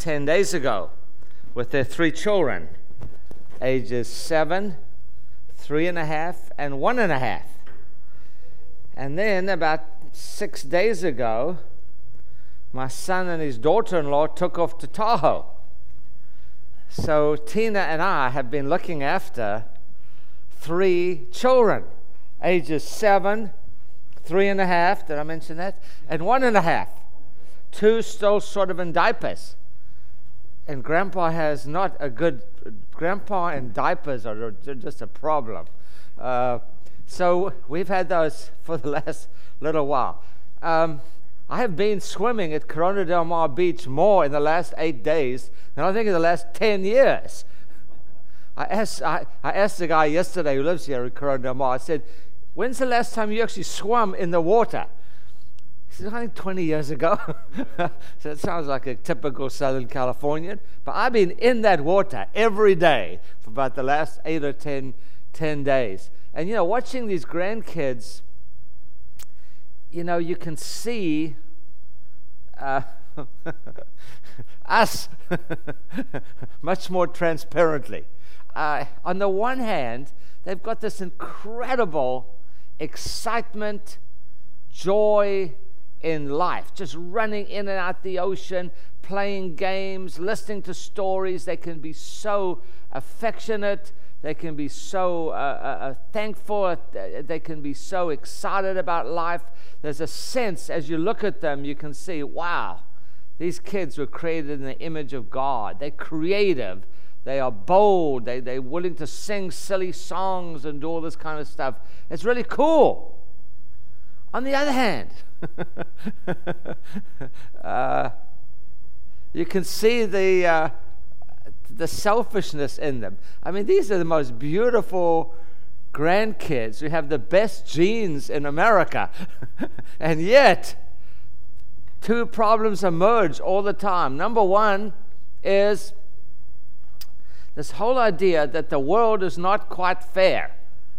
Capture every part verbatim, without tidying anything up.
ten days ago with their three children, ages seven, three and a half, and one and a half. And then about six days ago, my son and his daughter-in-law took off to Tahoe. So Tina and I have been looking after three children, ages seven, three and a half, did I mention that? And one and a half. Two still sort of in diapers. And Grandpa has not a good, Grandpa and diapers are just a problem. Uh, so we've had those for the last little while. Um, I have been swimming at Corona del Mar Beach more in the last eight days than I think in the last ten years. I asked, I, I asked the guy yesterday who lives here at Corona del Mar, I said, when's the last time you actually swam in the water? He said, I think twenty years ago. So it sounds like a typical Southern Californian. But I've been in that water every day for about the last eight or ten, ten days. And, you know, watching these grandkids, you know, you can see uh, us much more transparently. Uh, on the one hand, they've got this incredible excitement, joy in life, just running in and out the ocean, playing games, listening to stories. They can be so affectionate. They can be so uh, uh, thankful. They can be so excited about life. There's a sense, as you look at them, you can see, wow, these kids were created in the image of God. They're creative. They are bold. They, they're willing to sing silly songs and do all this kind of stuff. It's really cool. On the other hand, uh, you can see the uh, the selfishness in them. I mean, these are the most beautiful grandkids who have the best genes in America. And yet, two problems emerge all the time. Number one is this whole idea that the world is not quite fair.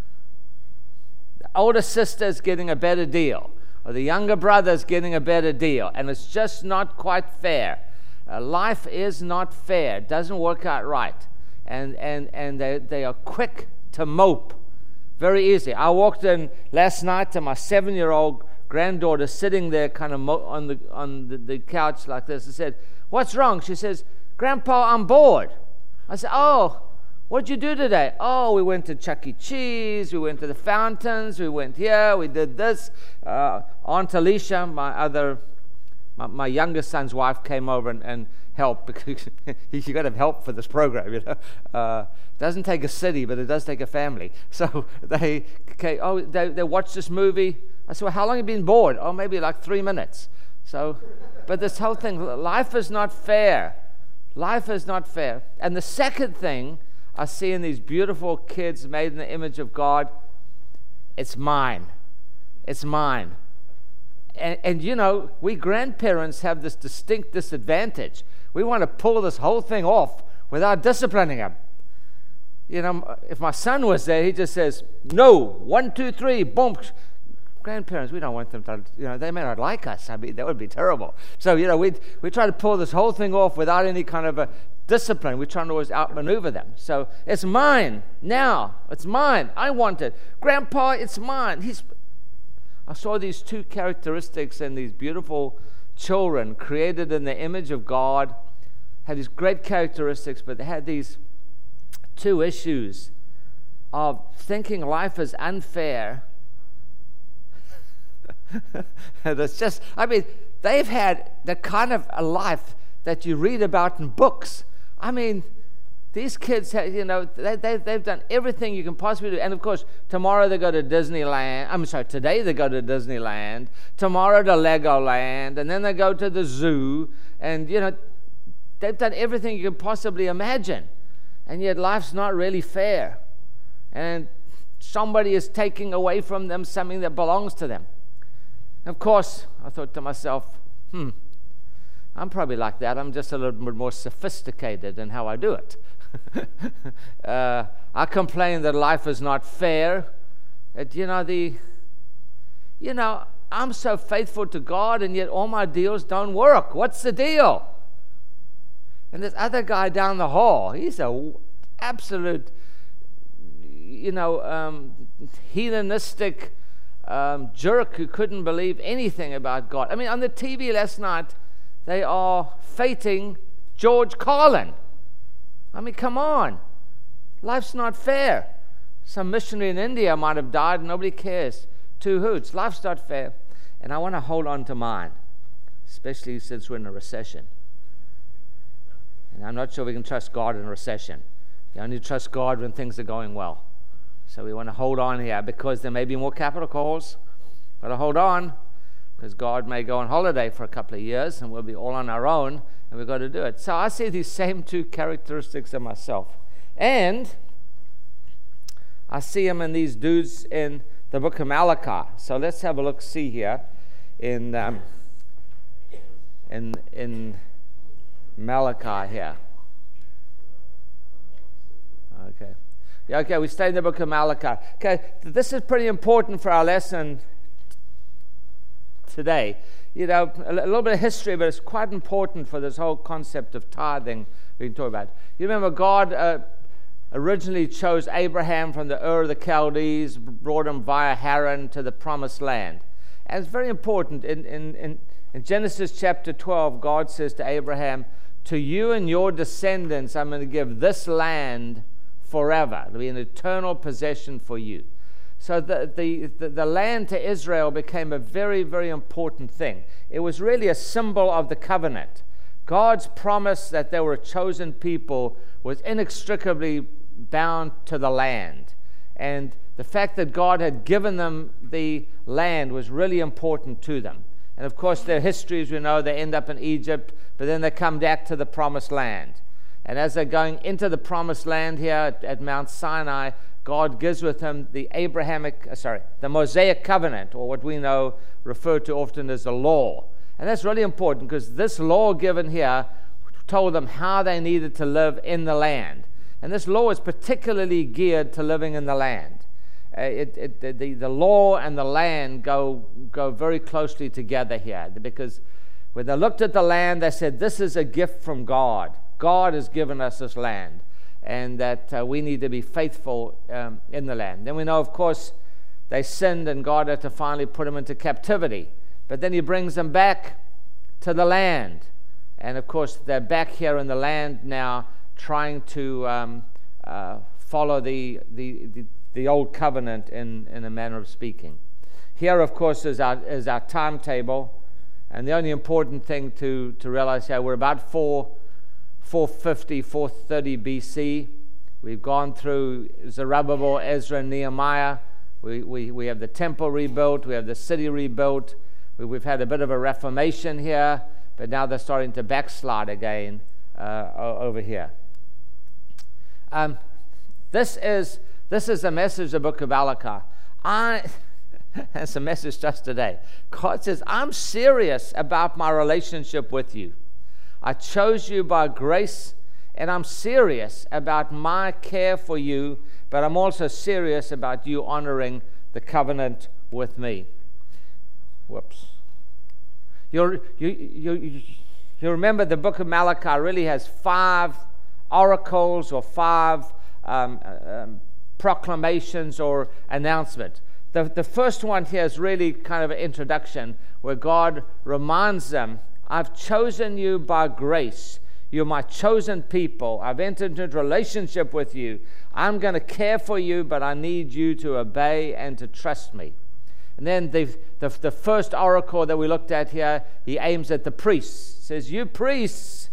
The older sister is getting a better deal, or the younger brother is getting a better deal, and it's just not quite fair. Uh, life is not fair. It doesn't work out right. And and and they, they are quick to mope very easy. I walked in last night to my seven-year-old granddaughter sitting there kind of mo- on the on the, the couch like this. I said, what's wrong? She says, Grandpa, I'm bored. I said, oh, what'd you do today? Oh, we went to Chuck E. Cheese. We went to the fountains. We went here. We did this. Uh, Aunt Alicia, my other... My, my youngest son's wife came over and, and helped, because you got to have help for this program, you know. Uh, doesn't take a city, but it does take a family. So they, okay, oh, they, they watched this movie. I said, well, how long have you been bored? Oh, maybe like three minutes. So, but this whole thing, life is not fair. Life is not fair. And the second thing I see in these beautiful kids made in the image of God, it's mine. It's mine. And, and, you know, we grandparents have this distinct disadvantage. We want to pull this whole thing off without disciplining them. You know, if my son was there, he just says, no, one, two, three, boom. Grandparents, we don't want them to, you know, they may not like us. I mean, that would be terrible. So, you know, we we try to pull this whole thing off without any kind of a discipline. We're trying to always outmaneuver them. So, it's mine now. It's mine. I want it. Grandpa, it's mine. He's... I saw these two characteristics in these beautiful children created in the image of God, had these great characteristics, but they had these two issues of thinking life is unfair. And it's just, I mean, they've had the kind of a life that you read about in books. I mean, these kids, have, you know, they, they, they've done everything you can possibly do. And, of course, tomorrow they go to Disneyland. I'm sorry, today they go to Disneyland. Tomorrow to Legoland. And then they go to the zoo. And, you know, they've done everything you can possibly imagine. And yet life's not really fair. And somebody is taking away from them something that belongs to them. And, of course, I thought to myself, hmm, I'm probably like that. I'm just a little bit more sophisticated in how I do it. uh, I complain that life is not fair. That, you know, the, you know, I'm so faithful to God, and yet all my deals don't work. What's the deal? And this other guy down the hall, he's a absolute, you know, um, hedonistic um, jerk who couldn't believe anything about God. I mean, on the T V last night, they are feting George Carlin. I mean, come on. Life's not fair. Some missionary in India might have died, and nobody cares. Two hoots. Life's not fair. And I want to hold on to mine, especially since we're in a recession. And I'm not sure we can trust God in a recession. You only trust God when things are going well. So we want to hold on here because there may be more capital calls. Got to hold on because God may go on holiday for a couple of years and we'll be all on our own and we've got to do it. So I see these same two characteristics in myself. And I see them in these dudes in the book of Malachi. So let's have a look, see here in um, in in Malachi here. Okay. Yeah, okay, we stay in the book of Malachi. Okay, this is pretty important for our lesson today. You know, a little bit of history, but it's quite important for this whole concept of tithing we can talk about. You remember God uh, originally chose Abraham from the Ur of the Chaldees, brought him via Haran to the promised land. And it's very important. In, in, in, in Genesis chapter twelve, God says to Abraham, to you and your descendants, I'm going to give this land forever. It'll be an eternal possession for you. So the, the, the, the land to Israel became a very, very important thing. It was really a symbol of the covenant. God's promise that they were a chosen people was inextricably bound to the land. And the fact that God had given them the land was really important to them. And of course, their histories, we know, they end up in Egypt, but then they come back to the promised land. And as they're going into the promised land here at, at Mount Sinai, God gives with them the Abrahamic, uh, sorry, the Mosaic covenant, or what we know referred to often as the law. And that's really important because this law given here told them how they needed to live in the land. And this law is particularly geared to living in the land. Uh, it, it, the, the law and the land go, go very closely together here, because when they looked at the land, they said, this is a gift from God. God has given us this land, and that uh, we need to be faithful um, in the land. Then we know, of course, they sinned, and God had to finally put them into captivity. But then he brings them back to the land. And, of course, they're back here in the land now trying to um, uh, follow the, the, the, the old covenant in, in a manner of speaking. Here, of course, is our, is our timetable. And the only important thing to, to realize here, we're about four fifty, four thirty B C. We've gone through Zerubbabel, Ezra, and Nehemiah. We, we, we have the temple rebuilt. We have the city rebuilt. We, we've had a bit of a reformation here, but now they're starting to backslide again uh, over here. Um, this is this is the message of the book of Malachi. I, it's a message just today. God says, I'm serious about my relationship with you. I chose you by grace, and I'm serious about my care for you, but I'm also serious about you honoring the covenant with me. Whoops. You'll, you, you, you remember the book of Malachi really has five oracles or five um, um, proclamations or announcements. The, the first one here is really kind of an introduction where God reminds them, I've chosen you by grace. You're my chosen people. I've entered into a relationship with you. I'm going to care for you, but I need you to obey and to trust me. And then the, the, the first oracle that we looked at here, he aims at the priests. He says, you priests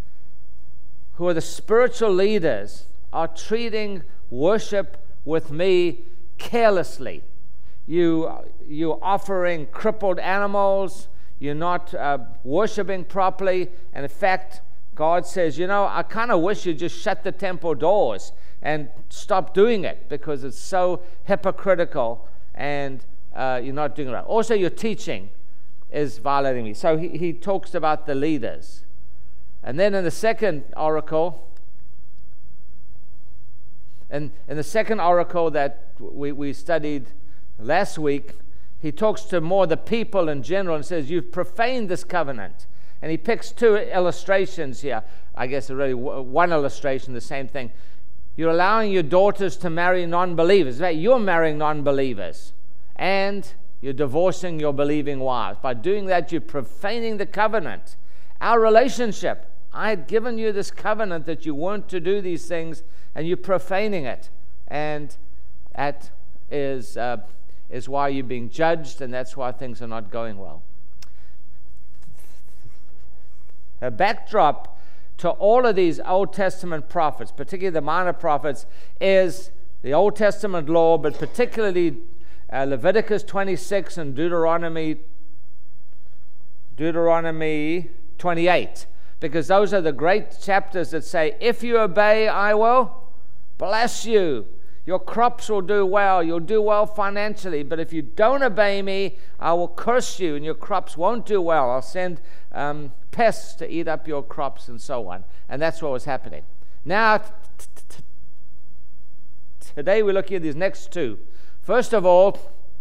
who are the spiritual leaders are treating worship with me carelessly. You, you're offering crippled animals. You're not uh, worshiping properly. And in fact, God says, you know, I kind of wish you'd just shut the temple doors and stop doing it because it's so hypocritical and uh, you're not doing it right. Also, your teaching is violating me. So he, he talks about the leaders. And then in the second oracle, and in the second oracle that we, we studied last week, he talks to more the people in general and says, you've profaned this covenant. And he picks two illustrations here. I guess really one illustration, the same thing. You're allowing your daughters to marry non-believers. You're marrying non-believers. And you're divorcing your believing wives. By doing that, you're profaning the covenant. Our relationship. I had given you this covenant that you weren't to do these things, and you're profaning it. And that is, uh, is why you're being judged, and that's why things are not going well. A backdrop to all of these Old Testament prophets, particularly the minor prophets, is the Old Testament law, but particularly uh, Leviticus twenty-six and Deuteronomy Deuteronomy twenty-eight, because those are the great chapters that say, if you obey, I will bless you. Your crops will do well. You'll do well financially. But if you don't obey me, I will curse you, and your crops won't do well. I'll send um, pests to eat up your crops and so on. And that's what was happening. Now, t- t- t- today we're looking at these next two. First of all,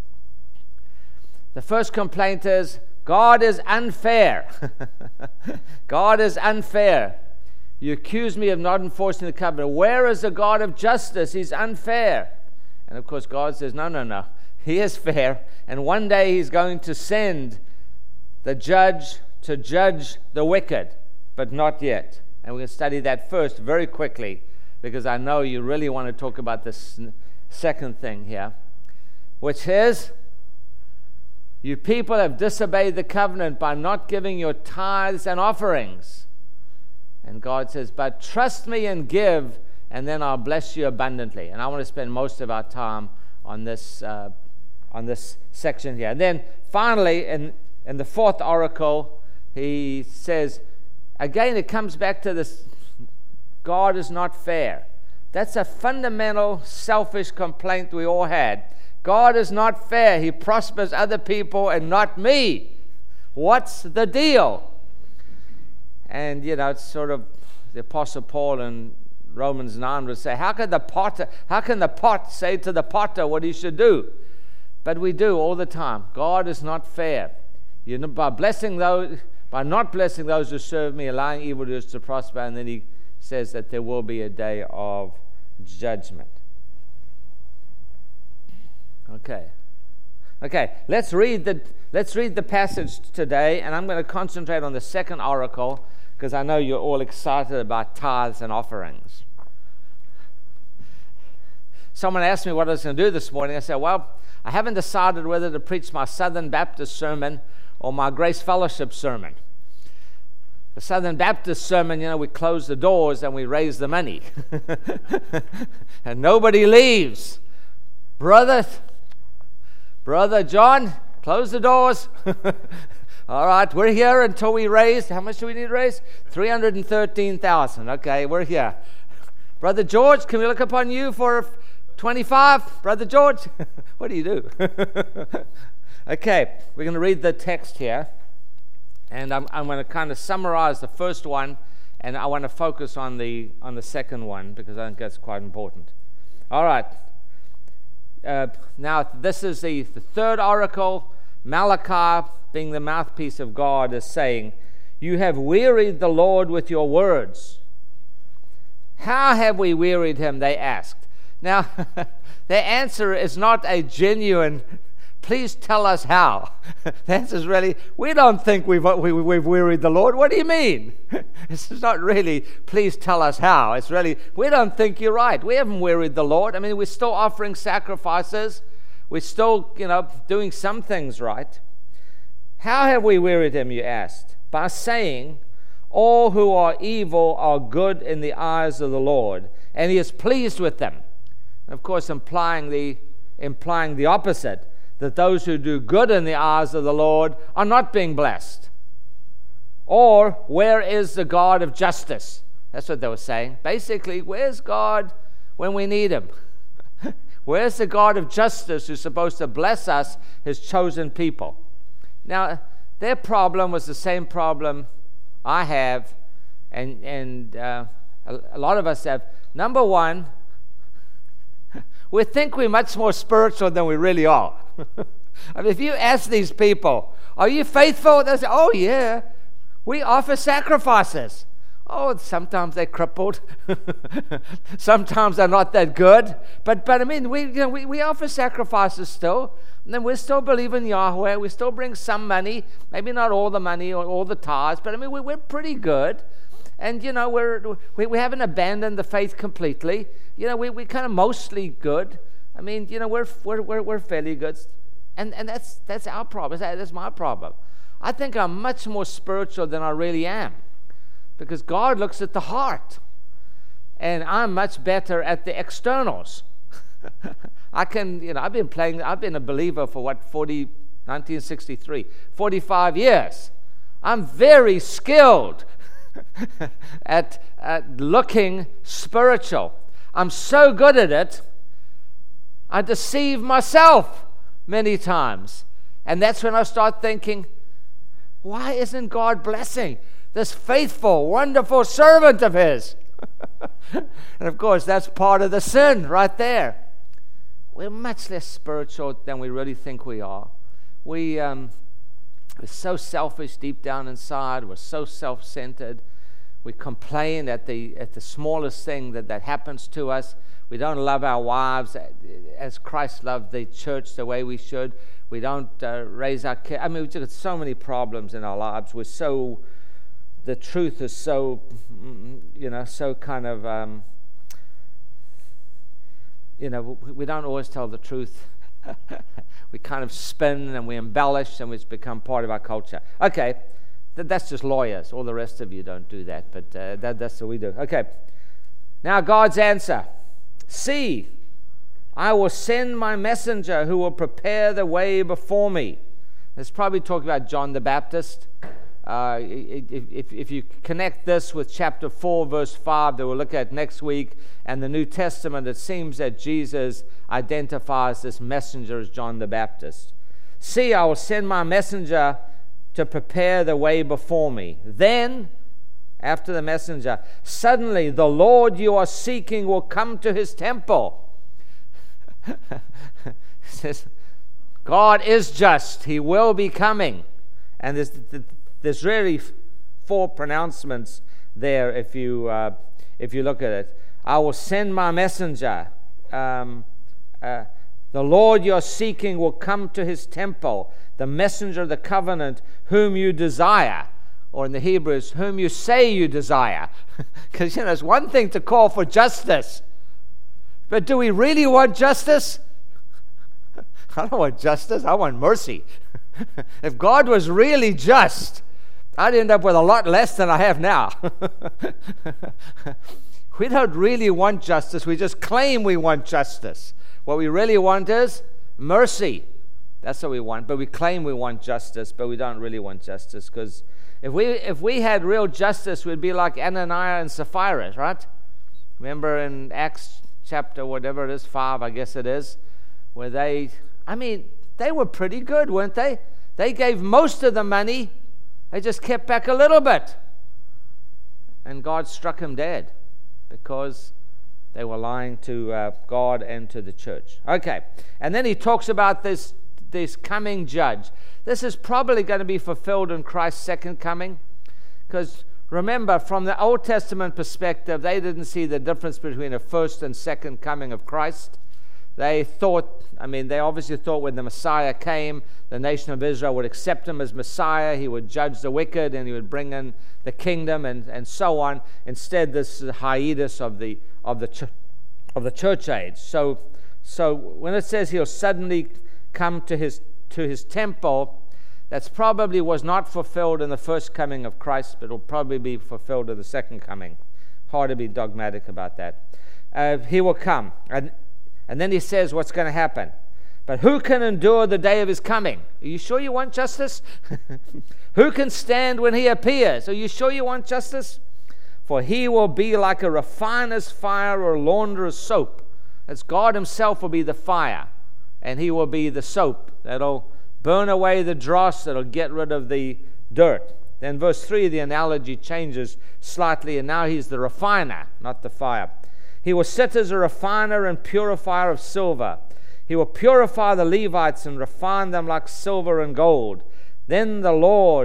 the first complaint is, God is unfair. God is unfair. You accuse me of not enforcing the covenant. Where is the God of justice? He's unfair. And of course, God says, no, no, no. He is fair. And one day he's going to send the judge to judge the wicked, but not yet. And we're going to study that first very quickly, because I know you really want to talk about this second thing here, which is, you people have disobeyed the covenant by not giving your tithes and offerings. And God says, but trust me and give, and then I'll bless you abundantly. And I want to spend most of our time on this uh, on this section here. And then finally, in, in the fourth oracle, he says, again, it comes back to this, God is not fair. That's a fundamental selfish complaint we all had. God is not fair. He prospers other people and not me. What's the deal? And, you know, it's sort of the Apostle Paul in Romans nine would say, how can the potter, how can the pot say to the potter what he should do? But we do all the time. God is not fair. You know, by blessing those, by not blessing those who serve me, allowing evildoers to prosper, and then he says that there will be a day of judgment. Okay. Okay, let's read the let's read the passage today, and I'm going to concentrate on the second oracle, because I know you're all excited about tithes and offerings. Someone asked me what I was going to do this morning. I said, well, I haven't decided whether to preach my Southern Baptist sermon or my Grace Fellowship sermon. The Southern Baptist sermon, you know, we close the doors and we raise the money. And nobody leaves. Brother, Brother John, close the doors. All right, we're here until we raise. How much do we need to raise? three hundred thirteen thousand dollars. Okay, we're here. Brother George, can we look upon you for twenty-five? Brother George, what do you do? Okay, we're going to read the text here. And I'm, I'm going to kind of summarize the first one, and I want to focus on the on the second one, because I think that's quite important. All right. Uh, now, this is the, the third oracle. Malachi, being the mouthpiece of God, is saying, you have wearied the Lord with your words. How have we wearied him, they asked. Now, their answer is not a genuine, please tell us how. The answer is really, we don't think we've, we, we've wearied the Lord. What do you mean? It's not really, please tell us how. It's really, we don't think you're right. We haven't wearied the Lord. I mean, we're still offering sacrifices. We're still, you know, doing some things right. How have we wearied him, you asked? By saying, all who are evil are good in the eyes of the Lord, and he is pleased with them. And of course, implying the, implying the opposite, that those who do good in the eyes of the Lord are not being blessed. Or, where is the God of justice? That's what they were saying. Basically, where's God when we need him? Where's the God of justice who's supposed to bless us, his chosen people? Now, their problem was the same problem I have, and, and uh, a, a lot of us have. Number one, we think we're much more spiritual than we really are. I mean, if you ask these people, are you faithful? They'll say, oh, yeah. We offer sacrifices. Oh, sometimes they're crippled. Sometimes they're not that good. But but I mean, we you know we, we offer sacrifices still. And then we still believe in Yahweh. We still bring some money. Maybe not all the money or all the tithes. But I mean, we, we're pretty good. And, you know, we're, we we haven't abandoned the faith completely. You know, we, we're kind of mostly good. I mean, you know, we're we're we're, we're fairly good. And and that's that's our problem. That's my problem. I think I'm much more spiritual than I really am. Because God looks at the heart. And I'm much better at the externals. I can, you know, I've been playing, I've been a believer for what, forty, nineteen sixty-three, forty-five years. I'm very skilled at, at looking spiritual. I'm so good at it, I deceive myself many times. And that's when I start thinking, why isn't God blessing this faithful, wonderful servant of his? And of course, that's part of the sin right there. We're much less spiritual than we really think we are. We, um, we're so selfish deep down inside. We're so self-centered. We complain at the at the smallest thing that, that happens to us. We don't love our wives as Christ loved the church the way we should. We don't uh, raise our kids. I mean, we've got so many problems in our lives. We're so, the truth is so, you know, so kind of, um, you know, we don't always tell the truth. We kind of spin and we embellish and it's become part of our culture. Okay, th- that's just lawyers. All the rest of you don't do that, but uh, that, that's what we do. Okay, now God's answer. See, I will send my messenger who will prepare the way before me. It's probably talking about John the Baptist. Uh, if, if, if you connect this with chapter four, verse five, that we'll look at next week, and the New Testament, it seems that Jesus identifies this messenger as John the Baptist. See, I will send my messenger to prepare the way before me. Then, after the messenger, suddenly the Lord you are seeking will come to his temple. It says, God is just. He will be coming. And there's, there's really four pronouncements there if you uh, if you look at it. I will send my messenger. Um, uh, the Lord you're seeking will come to his temple. The messenger of the covenant whom you desire. Or in the Hebrews, whom you say you desire. Because, you know, it's one thing to call for justice. But do we really want justice? I don't want justice. I want mercy. If God was really just, I'd end up with a lot less than I have now. We don't really want justice. We just claim we want justice. What we really want is mercy. That's what we want. But we claim we want justice, but we don't really want justice. Because if we if we had real justice, we'd be like Ananias and Sapphira, right? Remember in Acts chapter, whatever it is, five, I guess it is, where they, I mean, they were pretty good, weren't they? They gave most of the money. They just kept back a little bit. And God struck him dead because they were lying to uh, God and to the church. Okay. And then he talks about this, this coming judge. This is probably going to be fulfilled in Christ's second coming. Because remember, from the Old Testament perspective, they didn't see the difference between a first and second coming of Christ. They thought, I mean, they obviously thought when the Messiah came, the nation of Israel would accept him as Messiah. He would judge the wicked and he would bring in the kingdom and, and so on. Instead, this is a hiatus of the of the ch- of the church age. So, so when it says he'll suddenly come to his to his temple, that's probably was not fulfilled in the first coming of Christ, but will probably be fulfilled in the second coming. Hard to be dogmatic about that. Uh, he will come. And And then he says what's going to happen. But who can endure the day of his coming? Are you sure you want justice? Who can stand when he appears? Are you sure you want justice? For he will be like a refiner's fire or a launderer's soap. That's God himself will be the fire. And he will be the soap that'll burn away the dross, that'll get rid of the dirt. Then verse three, the analogy changes slightly. And now he's the refiner, not the fire. He will sit as a refiner and purifier of silver. He will purify the Levites and refine them like silver and gold. Then the Lord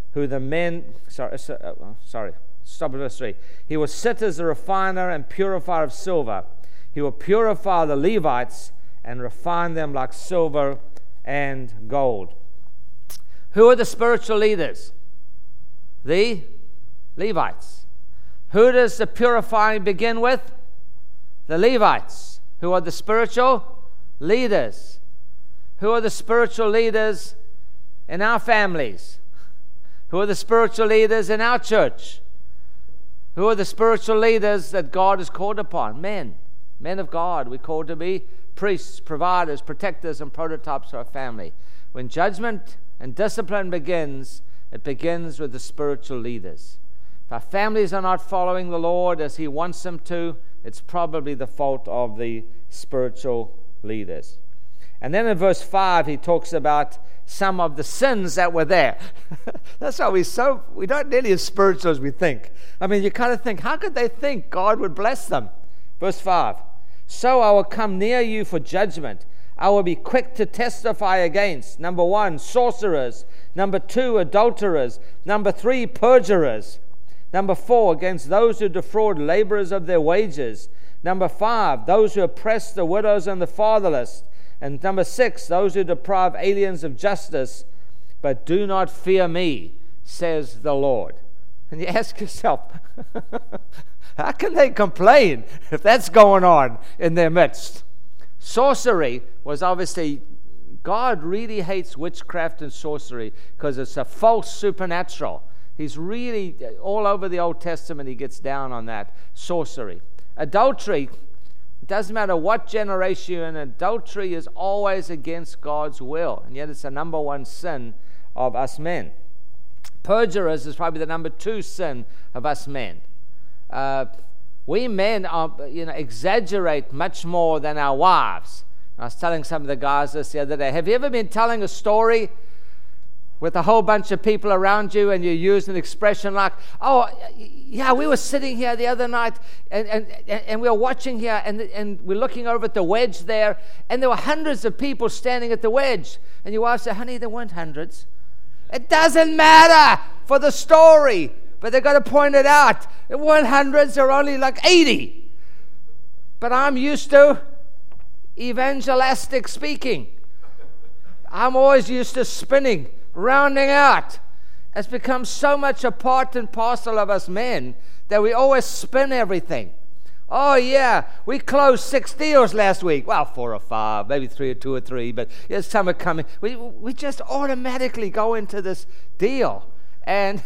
who the men, sorry, uh, sorry, stop at verse three. He will sit as a refiner and purifier of silver. He will purify the Levites and refine them like silver and gold. Who are the spiritual leaders? The Levites. Who does the purifying begin with? The Levites. Who are the spiritual leaders? Who are the spiritual leaders in our families? Who are the spiritual leaders in our church? Who are the spiritual leaders that God has called upon? Men. Men of God. We're called to be priests, providers, protectors, and prototypes of our family. When judgment and discipline begins, it begins with the spiritual leaders. If our families are not following the Lord as He wants them to, it's probably the fault of the spiritual leaders. And then in verse five, he talks about some of the sins that were there. That's why we so we don't nearly as spiritual as we think. I mean, you kind of think, how could they think God would bless them? Verse five, so I will come near you for judgment. I will be quick to testify against, number one, sorcerers. Number two, adulterers. Number three, perjurers. Number four, against those who defraud laborers of their wages. Number five, those who oppress the widows and the fatherless. And number six, those who deprive aliens of justice. But do not fear me, says the Lord. And you ask yourself, how can they complain if that's going on in their midst? Sorcery was obviously, God really hates witchcraft and sorcery because it's a false supernatural. He's really, all over the Old Testament, he gets down on that. Sorcery. Adultery, it doesn't matter what generation you're in, adultery is always against God's will. And yet it's the number one sin of us men. Perjurers is probably the number two sin of us men. Uh, we men are, you know, exaggerate much more than our wives. I was telling some of the guys this the other day. Have you ever been telling a story with a whole bunch of people around you and you use an expression like, oh, yeah, we were sitting here the other night and, and, and we were watching here and, and we're looking over at the wedge there and there were hundreds of people standing at the wedge. And your wife said, honey, there weren't hundreds. It doesn't matter for the story, but they've got to point it out. There weren't hundreds, there were only like eighty. But I'm used to evangelistic speaking. I'm always used to spinning, rounding out. It's become so much a part and parcel of us men that we always spin everything. Oh yeah, we closed six deals last week. Well, four or five, maybe three or two or three, but yes, some are coming. We we just automatically go into this deal, and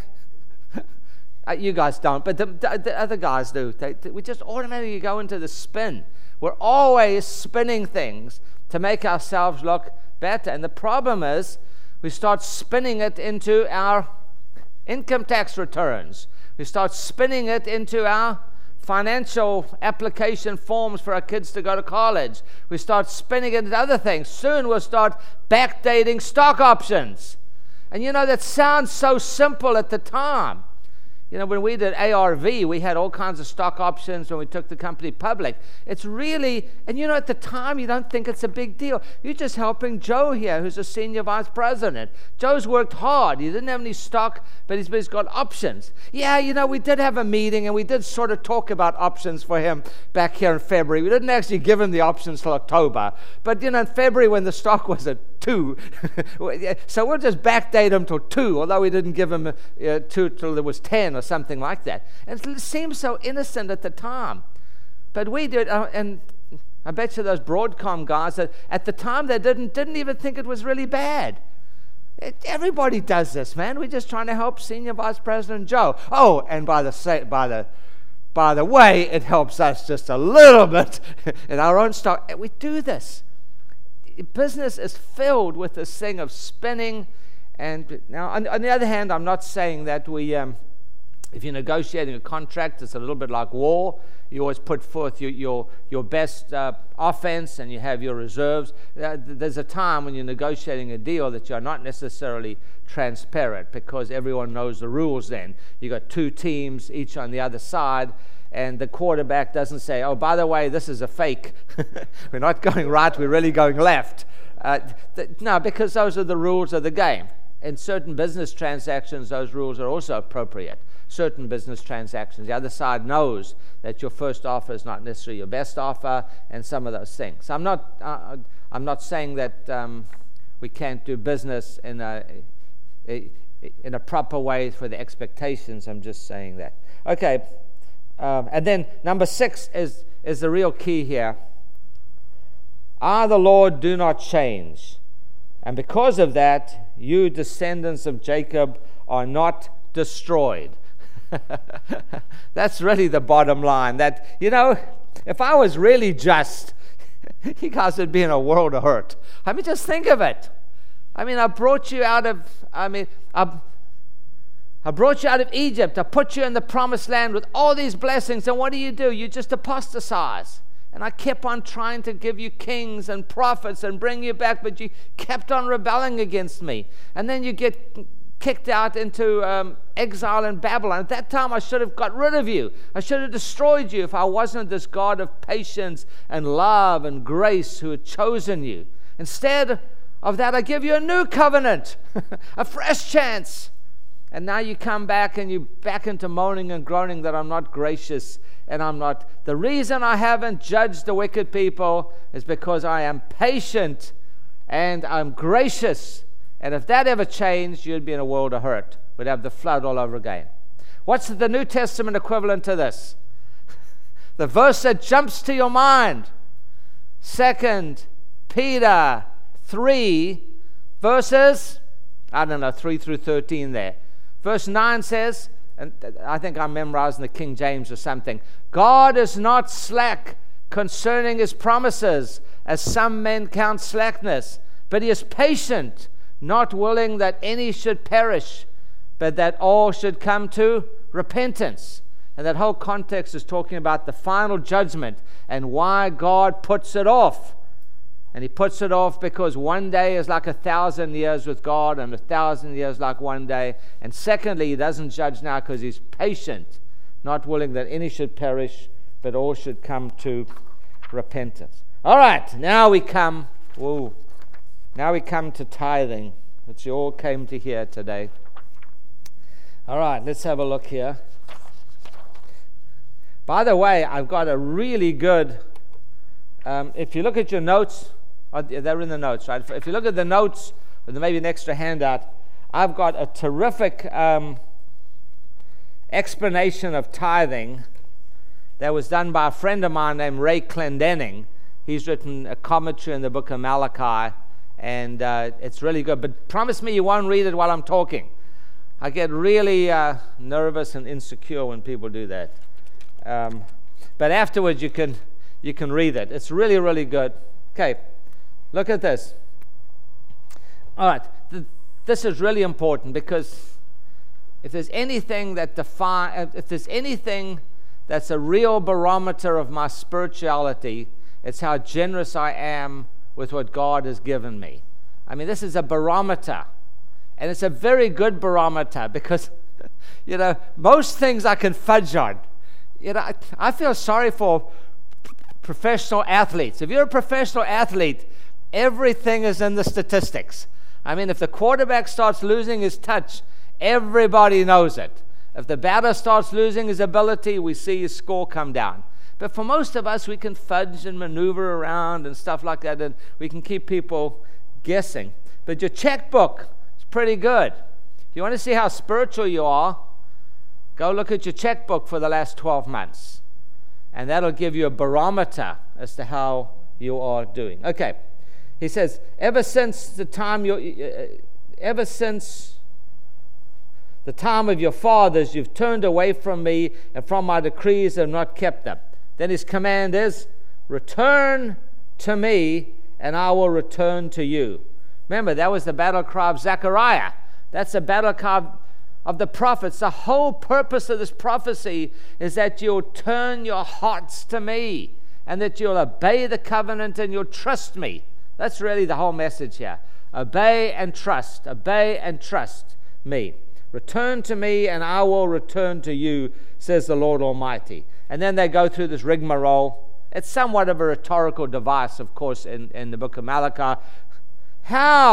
you guys don't, but the, the, the other guys do. They, they, we just automatically go into the spin. We're always spinning things to make ourselves look better, and the problem is we start spinning it into our income tax returns. We start spinning it into our financial application forms for our kids to go to college. We start spinning it into other things. Soon we'll start backdating stock options. And you know, that sounds so simple at the time. You know, when we did A R V, we had all kinds of stock options when we took the company public. It's really, and you know, at the time, you don't think it's a big deal. You're just helping Joe here, who's a senior vice president. Joe's worked hard. He didn't have any stock, but he's, but he's got options. Yeah, you know, we did have a meeting, and we did sort of talk about options for him back here in February. We didn't actually give him the options till October. But, you know, in February, when the stock was at two, so we'll just backdate him till two, although we didn't give him uh, two till there was ten or something like that. And it seems so innocent at the time. But we did, uh, and I bet you those Broadcom guys, that at the time they didn't didn't even think it was really bad. It, everybody does this, man. We're just trying to help Senior Vice President Joe. Oh, and by the by the by the way, it helps us just a little bit in our own stock. We do this. Business is filled with this thing of spinning. And now, on, on the other hand, I'm not saying that we, um, if you're negotiating a contract, it's a little bit like war. You always put forth your your, your best uh, offense and you have your reserves. Uh, there's a time when you're negotiating a deal that you're not necessarily transparent because everyone knows the rules then. You've got two teams, each on the other side, and the quarterback doesn't say, oh, by the way, this is a fake. We're not going right, we're really going left. Uh, th- no, because those are the rules of the game. in certain business transactions, those rules are also appropriate. Certain business transactions, the other side knows that your first offer is not necessarily your best offer, and some of those things. I'm not, uh, I'm not saying that um, we can't do business in a, a in a proper way for the expectations. I'm just saying that. Okay, um, and then number six is is the real key here. I, the Lord, do not change, and because of that, you descendants of Jacob are not destroyed. That's really the bottom line. That, you know, if I was really just, you guys would be in a world of hurt. I mean, just think of it. I mean, I brought you out of, I mean, I, I brought you out of Egypt. I put you in the promised land with all these blessings. And what do you do? You just apostatize. And I kept on trying to give you kings and prophets and bring you back, but you kept on rebelling against me. And then you get kicked out into um, exile in Babylon. At that time, I should have got rid of you. I should have destroyed you if I wasn't this God of patience and love and grace who had chosen you. Instead of that, I give you a new covenant, a fresh chance. And now you come back and you're back into moaning and groaning that I'm not gracious and I'm not. The reason I haven't judged the wicked people is because I am patient and I'm gracious. And if that ever changed, you'd be in a world of hurt. We'd have the flood all over again. What's the New Testament equivalent to this? The verse that jumps to your mind. Second Peter three, verses, I don't know, three through thirteen there. Verse nine says, and I think I'm memorizing the King James or something, God is not slack concerning his promises, as some men count slackness, but he is patient, not willing that any should perish, but that all should come to repentance. And that whole context is talking about the final judgment and why God puts it off. And he puts it off because one day is like a thousand years with God, and a thousand years like one day. And secondly, he doesn't judge now because he's patient, not willing that any should perish, but all should come to repentance. All right, now we come, whoa, now we come to tithing, which you all came to hear today. All right, let's have a look here. By the way, I've got a really good, um, if you look at your notes, oh, they're in the notes, right? If you look at the notes, with maybe an extra handout, I've got a terrific um, explanation of tithing that was done by a friend of mine named Ray Clendenning. He's written a commentary in the book of Malachi, and uh, it's really good. But promise me you won't read it while I'm talking. I get really uh, nervous and insecure when people do that. Um, but afterwards you can you can read it. It's really, really good. Okay, look at this. All right, th- this is really important, because if there's anything that define, if there's anything that's a real barometer of my spirituality, it's how generous I am with what God has given me. I mean, this is a barometer, and it's a very good barometer, because you know, most things I can fudge on. You know, I, I feel sorry for p- professional athletes. If you're a professional athlete, everything is in the statistics. I mean, if the quarterback starts losing his touch, everybody knows it. If the batter starts losing his ability, we see his score come down. But for most of us, we can fudge and maneuver around and stuff like that, and we can keep people guessing. But your checkbook is pretty good. If you want to see how spiritual you are, go look at your checkbook for the last twelve months. And that'll give you a barometer as to how you are doing. Okay. He says, ever since the time you uh, ever since the time of your fathers, you've turned away from me and from my decrees and not kept them. Then his command is, return to me and I will return to you. Remember, that was the battle cry of Zechariah. That's the battle cry of the prophets. The whole purpose of this prophecy is that you'll turn your hearts to me, and that you'll obey the covenant and you'll trust me. That's really the whole message here. Obey and trust. Obey and trust me. Return to me and I will return to you, says the Lord Almighty. And then they go through this rigmarole. It's somewhat of a rhetorical device, of course, in, in the book of Malachi. How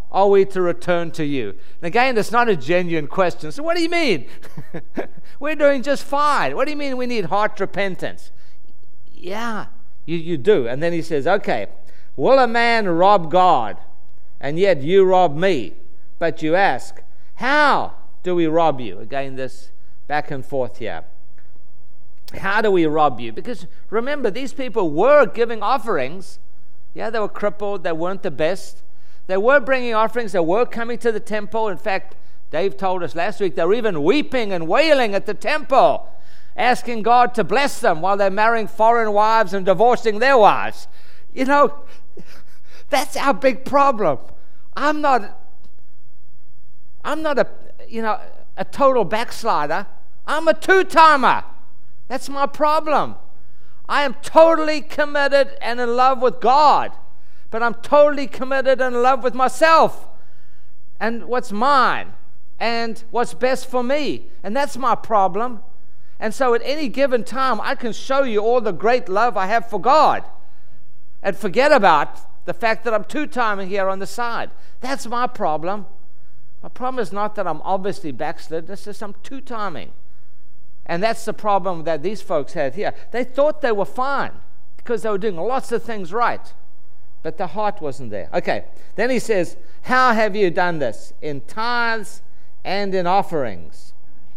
are we to return to you? And again, it's not a genuine question. So what do you mean? We're doing just fine. What do you mean we need heart repentance? Yeah, you, you do. And then he says, okay, will a man rob God, and yet you rob me? But you ask, how do we rob you? Again, this back and forth here. How do we rob you? Because remember, these people were giving offerings. Yeah, they were crippled. They weren't the best. They were bringing offerings. They were coming to the temple. In fact, Dave told us last week they were even weeping and wailing at the temple, asking God to bless them while they're marrying foreign wives and divorcing their wives. You know, that's our big problem. I'm not, I'm not a, you know, a total backslider. I'm a two-timer. That's my problem. I am totally committed and in love with God, but I'm totally committed and in love with myself and what's mine and what's best for me. And that's my problem. And so at any given time, I can show you all the great love I have for God and forget about the fact that I'm two-timing here on the side. That's my problem. My problem is not that I'm obviously backslid. It's just I'm two-timing. And that's the problem that these folks had here. They thought they were fine because they were doing lots of things right, but the heart wasn't there. Okay, then he says, how have you done this? In tithes and in offerings.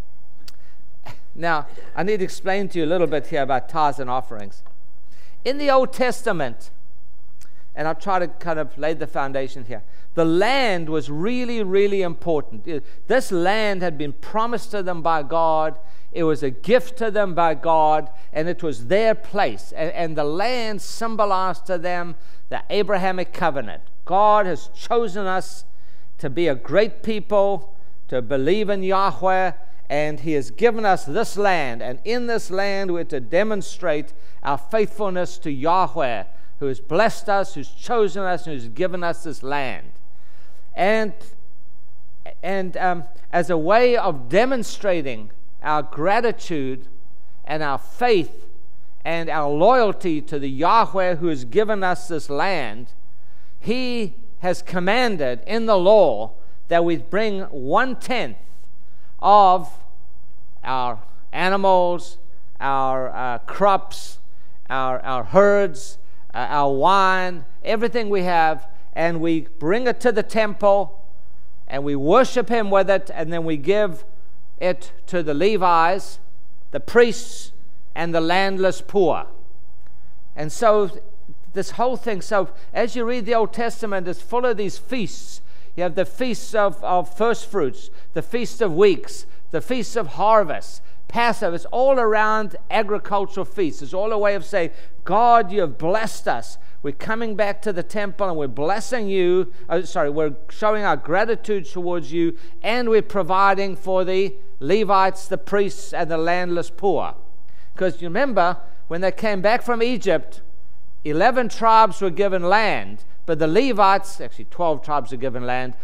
Now, I need to explain to you a little bit here about tithes and offerings. In the Old Testament, and I'll try to kind of lay the foundation here, the land was really, really important. This land had been promised to them by God. It was a gift to them by God, and it was their place. And, and the land symbolized to them the Abrahamic covenant. God has chosen us to be a great people, to believe in Yahweh, and He has given us this land. And in this land, we're to demonstrate our faithfulness to Yahweh, who has blessed us, who's chosen us, and who's given us this land. And, and um, as a way of demonstrating our gratitude and our faith and our loyalty to the Yahweh who has given us this land, He has commanded in the law that we bring one-tenth of our animals, our uh, crops, our, our herds, uh, our wine, everything we have, and we bring it to the temple, and we worship Him with it, and then we give it to the Levites, the priests, and the landless poor. And so this whole thing, so as you read the Old Testament, it's full of these feasts. You have the feasts of, of first fruits, the feast of weeks, the feasts of harvest, Passover. It's all around agricultural feasts. It's all a way of saying, God, you have blessed us. We're coming back to the temple and we're blessing you. Oh, sorry, we're showing our gratitude towards you, and we're providing for the Levites, the priests, and the landless poor. Because you remember, when they came back from Egypt, eleven tribes were given land, but the Levites, actually twelve tribes were given land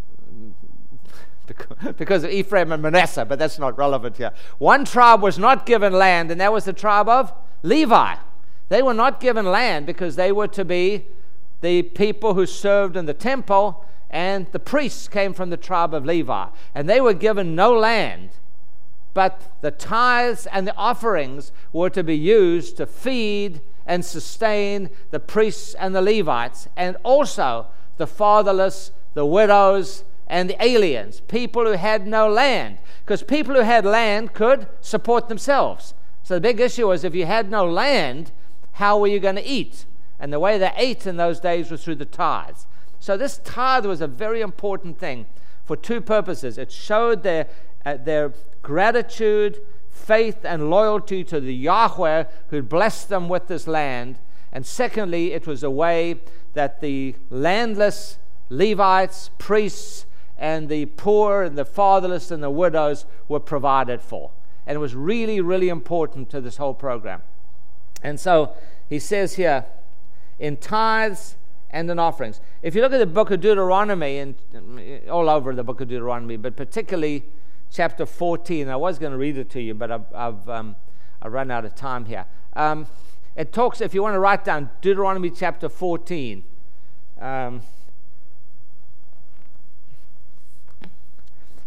because of Ephraim and Manasseh, but that's not relevant here. One tribe was not given land, and that was the tribe of Levi. They were not given land because they were to be the people who served in the temple, and the priests came from the tribe of Levi. And they were given no land, but the tithes and the offerings were to be used to feed and sustain the priests and the Levites, and also the fatherless, the widows, and the aliens, people who had no land. Because people who had land could support themselves. So the big issue was, if you had no land, how were you going to eat? And the way they ate in those days was through the tithes. So this tithe was a very important thing for two purposes. It showed their, uh, their gratitude, faith, and loyalty to the Yahweh who blessed them with this land. And secondly, it was a way that the landless Levites, priests, and the poor and the fatherless and the widows were provided for. And it was really, really important to this whole program. And so he says here, in tithes and in offerings. If you look at the book of Deuteronomy, and all over the book of Deuteronomy, but particularly chapter fourteen, I was going to read it to you, but I've, I've, um, I've run out of time here. Um, it talks, if you want to write down Deuteronomy chapter fourteen, um,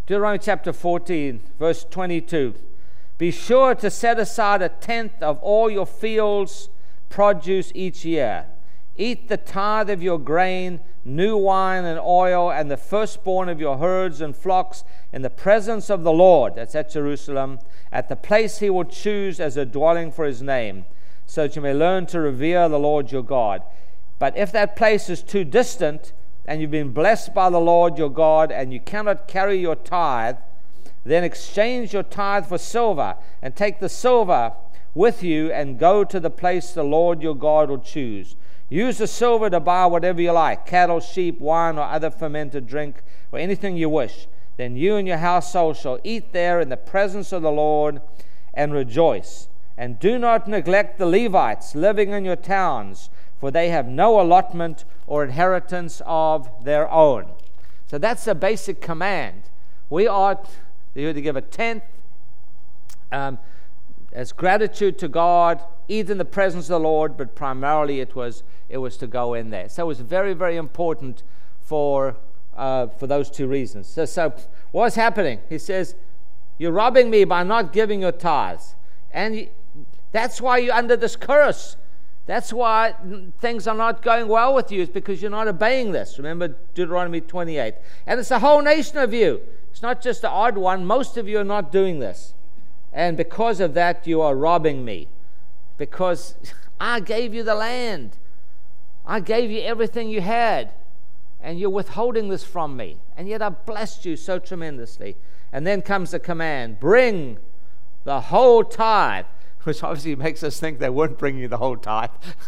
Deuteronomy chapter fourteen, verse twenty-two. Be sure to set aside a tenth of all your fields' produce each year. Eat the tithe of your grain, new wine and oil, and the firstborn of your herds and flocks in the presence of the Lord, that's at Jerusalem, at the place he will choose as a dwelling for his name, so that you may learn to revere the Lord your God. But if that place is too distant, and you've been blessed by the Lord your God, and you cannot carry your tithe, then exchange your tithe for silver, and take the silver with you, and go to the place the Lord your God will choose. Use the silver to buy whatever you like, cattle, sheep, wine, or other fermented drink, or anything you wish. Then you and your household shall eat there in the presence of the Lord and rejoice. And do not neglect the Levites living in your towns, for they have no allotment or inheritance of their own. So that's the basic command. We are to give a tenth um, as gratitude to God, eat in the presence of the Lord, but primarily it was it was to go in there. So it was very, very important for uh, for those two reasons. So, so what's happening? He says, you're robbing me by not giving your tithes. And you, that's why you're under this curse. That's why things are not going well with you, is because you're not obeying this. Remember Deuteronomy twenty-eight. And it's a whole nation of you. It's not just the odd one. Most of you are not doing this. And because of that, you are robbing me. Because I gave you the land. I gave you everything you had. And you're withholding this from me. And yet I blessed you so tremendously. And then comes the command, bring the whole tithe. Which obviously makes us think they won't bring you the whole tithe.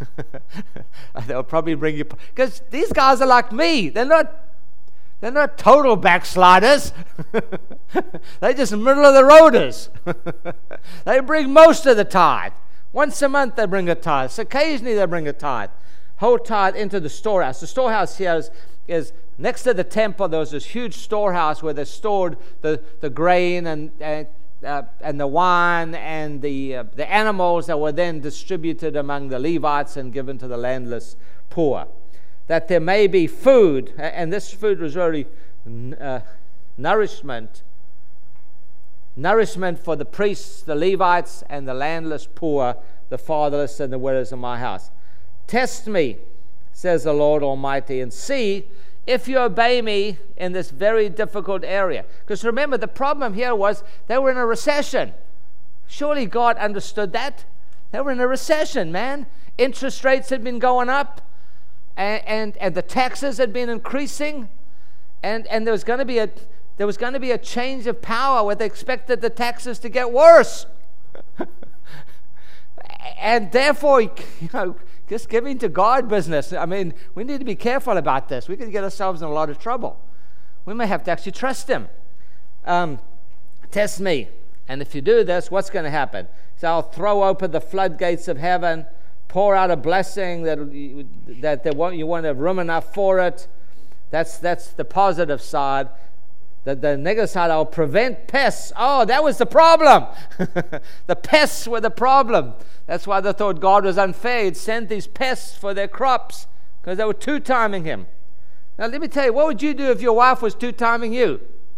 They'll probably bring you... Because these guys are like me. They're not... They're not total backsliders. They're just middle of the roaders. They bring most of the tithe. Once a month they bring a tithe. So occasionally they bring a tithe. Whole tithe into the storehouse. The storehouse here is, is next to the temple. There was this huge storehouse where they stored the, the grain and and, uh, and the wine and the uh, the animals that were then distributed among the Levites and given to the landless poor. That there may be food, and this food was really uh, nourishment, nourishment for the priests, the Levites, and the landless poor, the fatherless, and the widows of my house. Test me, says the Lord Almighty, and see if you obey me in this very difficult area. Because remember, the problem here was they were in a recession. Surely God understood that. They were in a recession, man. Interest rates had been going up. And, and and the taxes had been increasing, and and there was going to be a there was going to be a change of power where they expected the taxes to get worse, and therefore, you know, just giving to God business. I mean, we need to be careful about this. We could get ourselves in a lot of trouble. We may have to actually trust Him. Um, test me, and if you do this, what's going to happen? So I'll throw open the floodgates of heaven. Pour out a blessing that that there won't, you won't have room enough for it. That's that's the positive side. The, the negative side, I'll prevent pests. Oh, that was the problem. The pests were the problem. That's why they thought God was unfair. He'd send these pests for their crops because they were two-timing Him. Now, let me tell you, what would you do if your wife was two-timing you?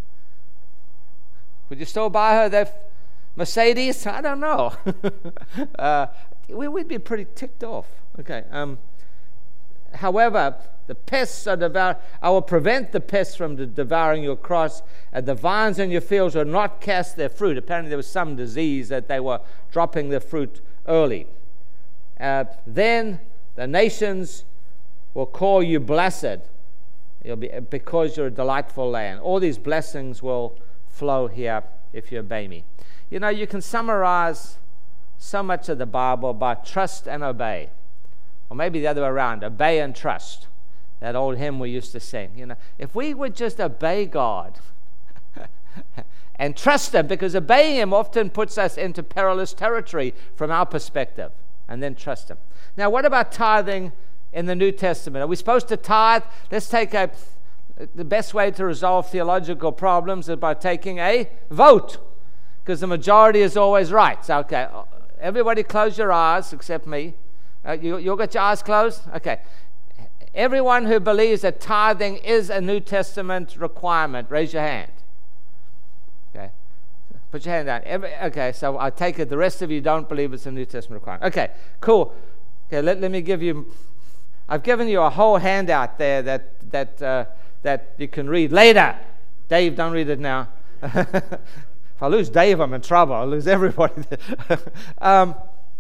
Would you still buy her that Mercedes? I don't know. uh, We would be pretty ticked off. Okay. Um, however, the pests are devour. I will prevent the pests from de- devouring your crops, and the vines in your fields will not cast their fruit. Apparently, there was some disease that they were dropping their fruit early. Uh, then the nations will call you blessed. You'll be because you're a delightful land. All these blessings will flow here if you obey me. You know, you can summarize so much of the Bible by trust and obey, or maybe the other way around, obey and trust. That old hymn we used to sing. You know, if we would just obey God and trust Him, because obeying Him often puts us into perilous territory from our perspective, and then trust Him. Now, what about tithing in the New Testament? Are we supposed to tithe? Let's take a. The best way to resolve theological problems is by taking a vote, because the majority is always right. So, okay. Everybody close your eyes except me. Uh, you, you'll get your eyes closed? Okay. Everyone who believes that tithing is a New Testament requirement, raise your hand. Put your hand down. Every, okay, so I take it the rest of you don't believe it's a New Testament requirement. Okay, cool. Okay, let, let me give you, I've given you a whole handout there that that uh, that you can read later. Dave, don't read it now. If I lose Dave, I'm in trouble. I'll lose everybody. um,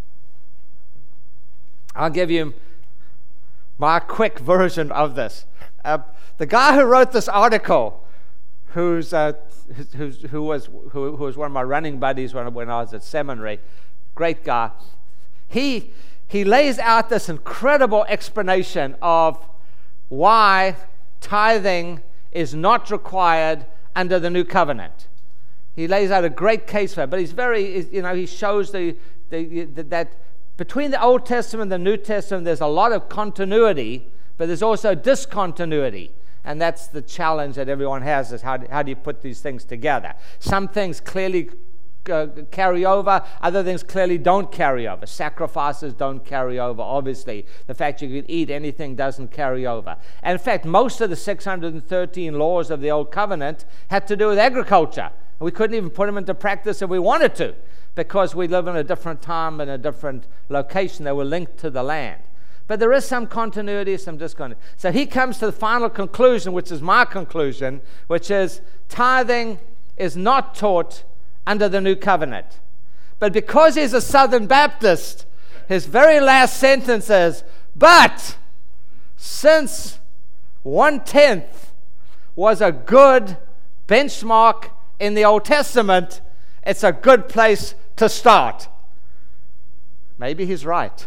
I'll give you my quick version of this. Uh, the guy who wrote this article, who's uh, who's, who was who, who was one of my running buddies when when I was at seminary, great guy. He he lays out this incredible explanation of why tithing is not required under the new covenant. He lays out a great case for it, but he's very, you know, he shows the, the, the that between the Old Testament and the New Testament, there's a lot of continuity, but there's also discontinuity. And that's the challenge that everyone has, is how do, how do you put these things together? Some things clearly uh, carry over, other things clearly don't carry over. Sacrifices don't carry over, obviously. The fact you can eat anything doesn't carry over. And in fact, most of the six hundred thirteen laws of the Old Covenant had to do with agriculture. We couldn't even put them into practice if we wanted to, because we live in a different time and a different location. They were linked to the land. But there is some continuity, some discontinuity. So he comes to the final conclusion, which is my conclusion, which is tithing is not taught under the new covenant. But because he's a Southern Baptist, his very last sentence is, but since one-tenth was a good benchmark in the Old Testament, it's a good place to start. Maybe he's right.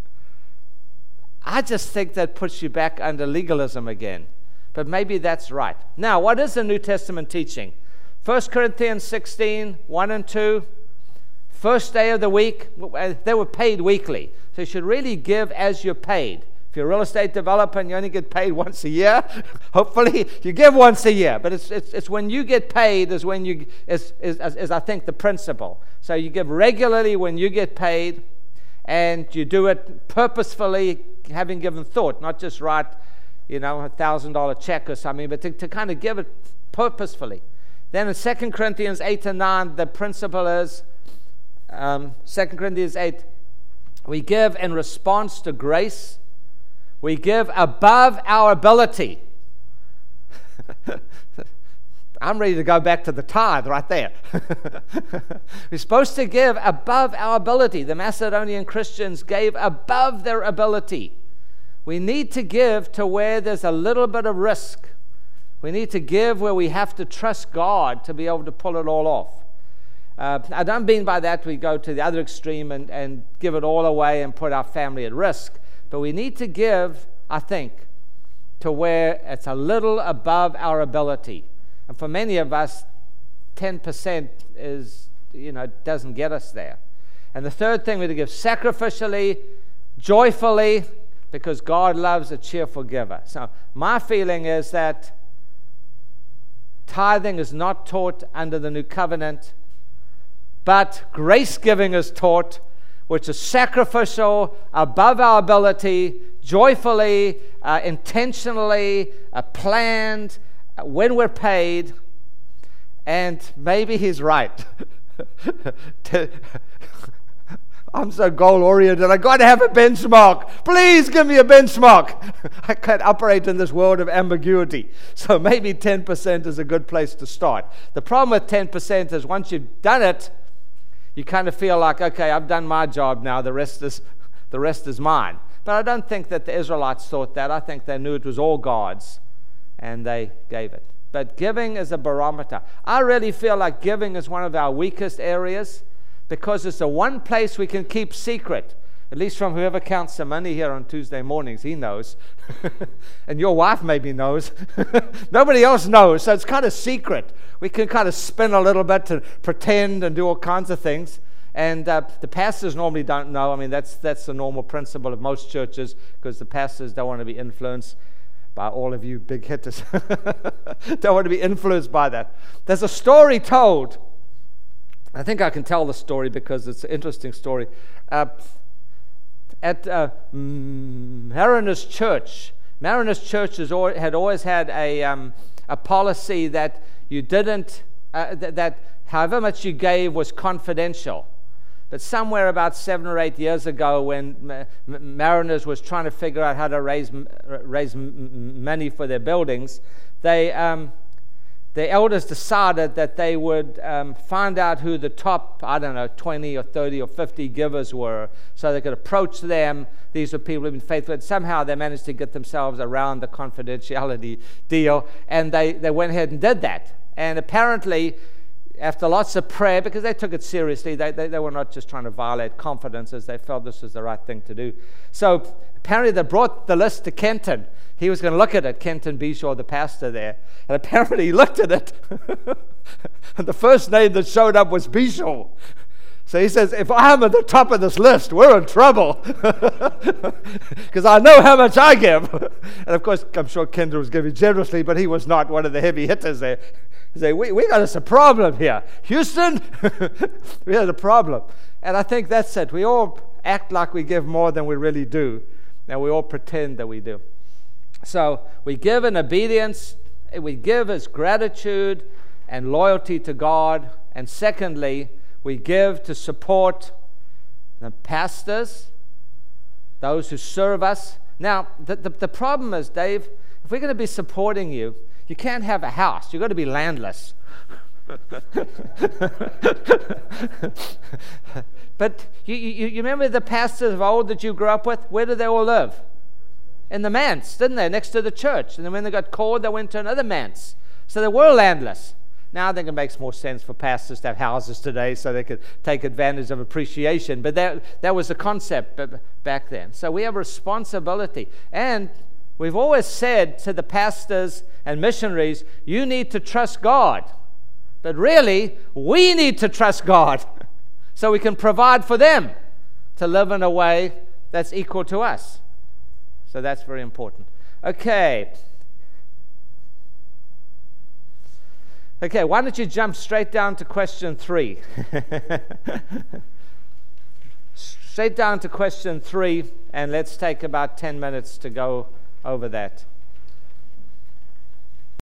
I just think that puts you back under legalism again. But maybe that's right. Now, what is the New Testament teaching? First Corinthians sixteen, one and two. First day of the week, they were paid weekly. So you should really give as you're paid. If you're a real estate developer and you only get paid once a year, hopefully you give once a year. But it's it's, it's when you get paid is when you is, is, is, is I think the principle. So you give regularly when you get paid, and you do it purposefully, having given thought, not just write, you know, a thousand dollar check or something, but to, to kind of give it purposefully. Then in Second Corinthians eight and nine, the principle is um, Second Corinthians eight, we give in response to grace. We give above our ability. I'm ready to go back to the tithe right there. We're supposed to give above our ability. The Macedonian Christians gave above their ability. We need to give to where there's a little bit of risk. We need to give where we have to trust God to be able to pull it all off. Uh, I don't mean by that we go to the other extreme and, and give it all away and put our family at risk. But we need to give, I think, to where it's a little above our ability. And for many of us, ten percent is, you know, doesn't get us there. And the third thing, we're to give sacrificially, joyfully, because God loves a cheerful giver. So my feeling is that tithing is not taught under the new covenant, but grace giving is taught, which is sacrificial, above our ability, joyfully, uh, intentionally, uh, planned, uh, when we're paid. And maybe he's right. I'm so goal-oriented. I got to have a benchmark. Please give me a benchmark. I can't operate in this world of ambiguity. So maybe ten percent is a good place to start. The problem with ten percent is once you've done it, you kind of feel like, okay, I've done my job now. The rest is, the rest is mine. But I don't think that the Israelites thought that. I think they knew it was all God's, and they gave it. But giving is a barometer. I really feel like giving is one of our weakest areas because it's the one place we can keep secret. At least from whoever counts the money here on Tuesday mornings, he knows. And your wife maybe knows. Nobody else knows, so it's kind of secret. We can kind of spin a little bit to pretend and do all kinds of things. And uh, the pastors normally don't know. I mean, that's that's the normal principle of most churches, because the pastors don't want to be influenced by all of you big hitters. Don't want to be influenced by that. There's a story told. I think I can tell the story because it's an interesting story. Uh, At uh, Mariners Church, Mariners Church has always, had always had a um, a policy that you didn't uh, th- that however much you gave was confidential. But somewhere about seven or eight years ago, when Mariners was trying to figure out how to raise raise money for their buildings, they um, the elders decided that they would um, find out who the top, I don't know, twenty or thirty or fifty givers were, so they could approach them. These were people who've been faithful, and somehow they managed to get themselves around the confidentiality deal, and they, they went ahead and did that. And apparently, after lots of prayer, because they took it seriously, they, they, they were not just trying to violate confidences, they felt this was the right thing to do. So apparently they brought the list to Kenton. He was going to look at it, Kenton Bishaw, the pastor there. And apparently he looked at it, and the first name that showed up was Bishaw. So he says, if I'm at the top of this list, we're in trouble. Because I know how much I give. And of course, I'm sure Kenton was giving generously, but he was not one of the heavy hitters there. Say, we, we got us a problem here. Houston, we had a problem. And I think that's it. We all act like we give more than we really do. And we all pretend that we do. So we give in obedience. We give as gratitude and loyalty to God. And secondly, we give to support the pastors, those who serve us. Now, the, the, the problem is, Dave, if we're going to be supporting you, you can't have a house. You've got to be landless. But you, you, you remember the pastors of old that you grew up with? Where did they all live? In the manse, didn't they? Next to the church. And then when they got called, they went to another manse. So they were landless. Now I think it makes more sense for pastors to have houses today so they could take advantage of appreciation. But that, that was the concept back then. So we have a responsibility. And we've always said to the pastors and missionaries, you need to trust God. But really, we need to trust God so we can provide for them to live in a way that's equal to us. So that's very important. Okay. Okay, why don't you jump straight down to question three? Straight down to question three, and let's take about ten minutes to go over that.